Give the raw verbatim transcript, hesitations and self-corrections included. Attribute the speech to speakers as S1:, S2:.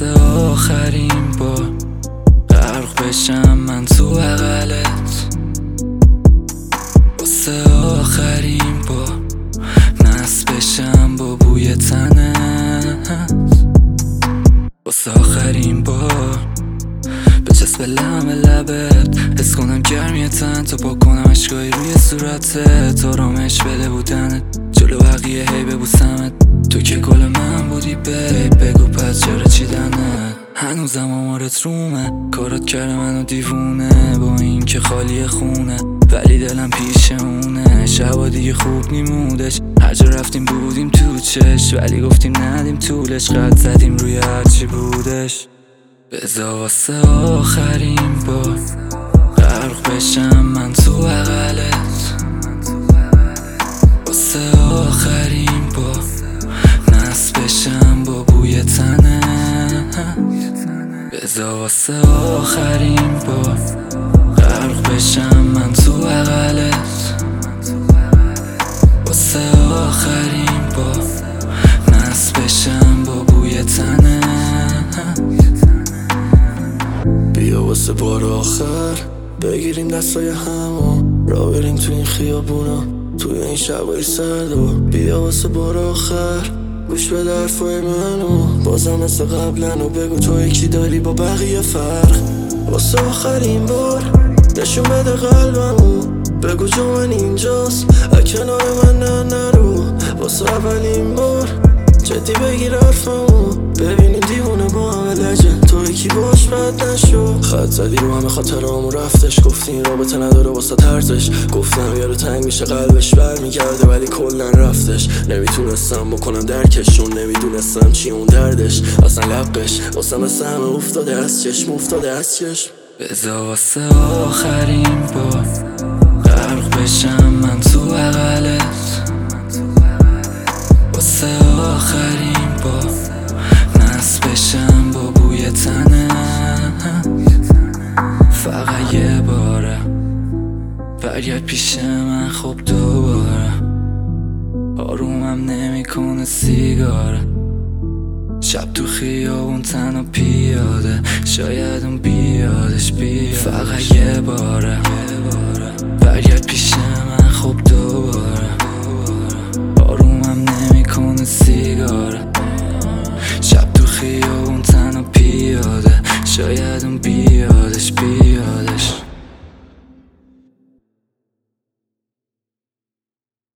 S1: واسه آخرین بار غرق بشم من تو بغلت، واسه آخرین بار مست بشم با بوی تنت، واسه آخرین بار بچسب لم لبت، حس کنم گرمی تن تا با کنم اشکایی روی صورتت، آرامش بده بودنت جلو بقیه هی ببوسمت، تو که گل من بودی بیب، بگو پس چرا چیدنت، هنوزم آمارت رومه، کارات کرده منو دیوونه، با این که خالی خونه ولی دلم پیش اونه، شبا دیگه خوب نیمودش، هر جا رفتیم بودیم تو چش، ولی گفتیم ندیم طولش، قد زدیم روی هرچی بودش، بذار واسه آخرین بار غرق بشم من تو بغلت، واسه آخرین بار مست بشم با بوی تنت، بذار واسه آخرین بار غرق بشم من تو بغلت، واسه آخرین بار مست بشم با بوی تنت.
S2: بیا واسه بار آخر بگیریم دستای همو، را بریم تو این خیابونا توی این شبای سرد، و بیا واسه بار آخر گوش به حرفای منو، بازم مثل قبلن و بگو تو یکی داری با بقیه فرق، واسه آخرین بار نشون بده قلبمو، بگو جا من اینجاست کنار من نه نرو، واسه اولین بار جدی بگیر حرفمو، ببینیم دیوونه با همه لجه، تو یکی باش بد نشو، خط زدی رو همه خاطرامو رفتش، گفتی این رابطه نداره واسه ترزش، گفتم یارو تنگ میشه قلبش برمیگرده ولی کلن رفتش، نمیتونستم بکنم درکشون، نمیدونستم چی اون دردش، اصلا لبش واسه مثل همه افتاده از چشم افتاده از چشم،
S1: بذار واسه آخرین بار غرق بشم من تو بغلت، واسه آخرین بار مست بشم با بوی تنت، فقط یه باره برگرد پیش من خب دوباره، آرومم نمیکنه سیگاره، شب تو خیابون تنها پیاده، شاید اون بیادش بیاد، فقط یه باره برگرد پیش من خب دوباره، آرومم نمیکنه سیگاره.